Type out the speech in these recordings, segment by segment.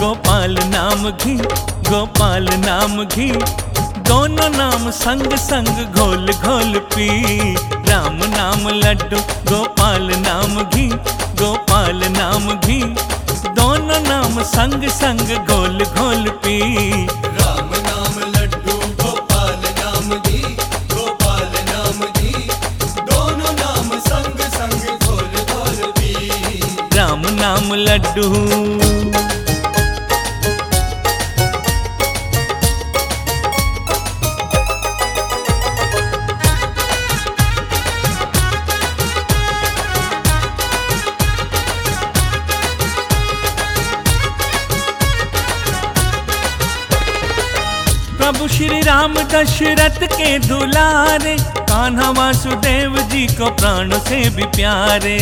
गोपाल नाम घी, गोपाल नाम घी, दोनों नाम संग संग घोल घोल पी। राम नाम लड्डू गोपाल नाम घी, गोपाल नाम घी, दोनों नाम संग संग घोल घोल पी। राम नाम लड्डू गोपाल नाम घी, गोपाल नाम घी, दोनों नाम संग संग घोल घोल पी। राम नाम लड्डू। प्रभु श्री राम दशरथ के दुलारे, कान्हा वासुदेव जी को प्राणों से भी प्यारे।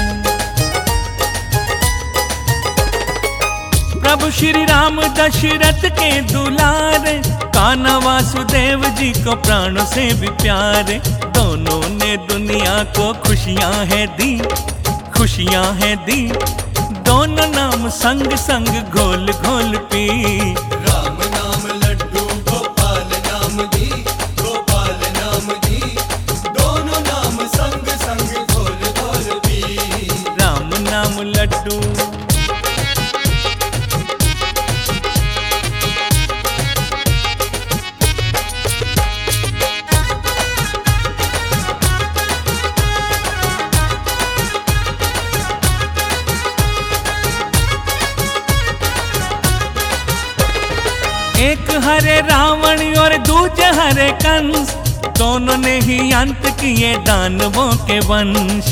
प्रभु श्री राम दशरथ के दुलारे, कान्हा वासुदेव जी को प्राणों से भी प्यारे। दोनों ने दुनिया को खुशियां है दी, खुशियां है दी, दोनों नाम संग संग घोल घोल पी। राम नाम लड्डू गोपाल नाम घी, गोपाल नाम घी, दोनों नाम संग संग घोल घोल पी। राम नाम लड्डू। एक हरे रावण और दूजे हरे कंस, दोनों ने ही अंत किए दानवों के वंश।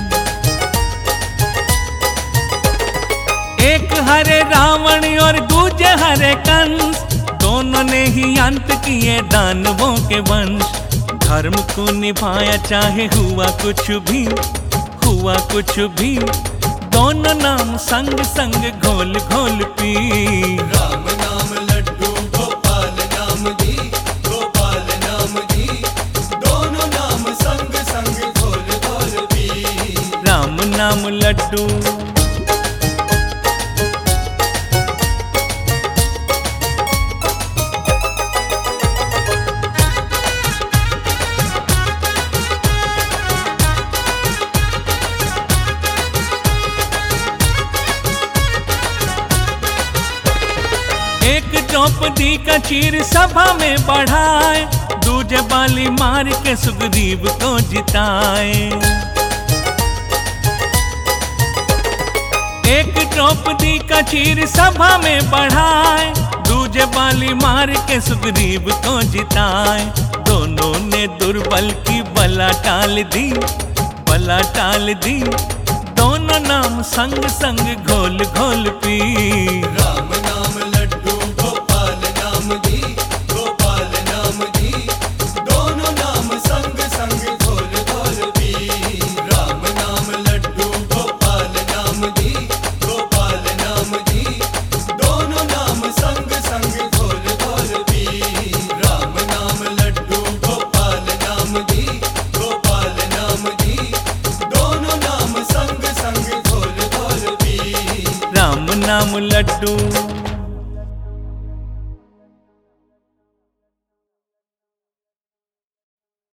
एक हरे रावण और दूजे हरे कंस, दोनों ने ही अंत किए दानवों के वंश। धर्म को निभाया चाहे हुआ कुछ भी, हुआ कुछ भी, दोनों नाम संग संग घोल घोल पी। राम नाम लड्डू गोपाल नाम घी, गोपाल नाम घी, दोनों नाम संग संग घोल घोल पी। राम नाम लड्डू। एक द्रौपदी का चीर सभा में बढ़ाए, दूजे बाली मार के सुग्रीव को जिताए। एक द्रौपदी का चीर सभा में बढ़ाए, दूजे बाली मार के सुग्रीव को जिताए। दोनों ने दुर्बल की बला टाल दी, बला टाल दी, दोनों नाम संग संग घोल घोल पी। राम नाम लड्डू गोपाल नाम घी, गोपाल नाम घी, दोनों नाम संग संग घोल घोल पी। राम नाम लड्डू गोपाल नाम घी, गोपाल नाम घी, दोनों नाम संग संग घोल घोल पी। राम नाम लड्डू गोपाल नाम घी, गोपाल नाम घी, दोनों नाम संग संग घोल घोल पी। राम नाम लड्डू।